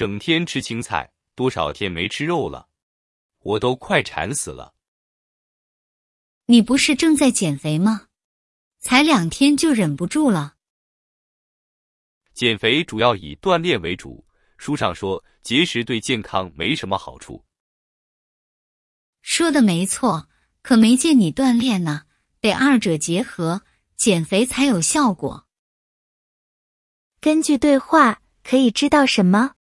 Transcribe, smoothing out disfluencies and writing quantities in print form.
整天吃青菜，多少天没吃肉了，我都快馋死了。 你不是正在减肥吗？才2天就忍不住了。 减肥主要以锻炼为主，书上说节食对健康没什么好处。 说的没错，可没见你锻炼呢，得二者结合，减肥才有效果。 根据对话，可以知道什么？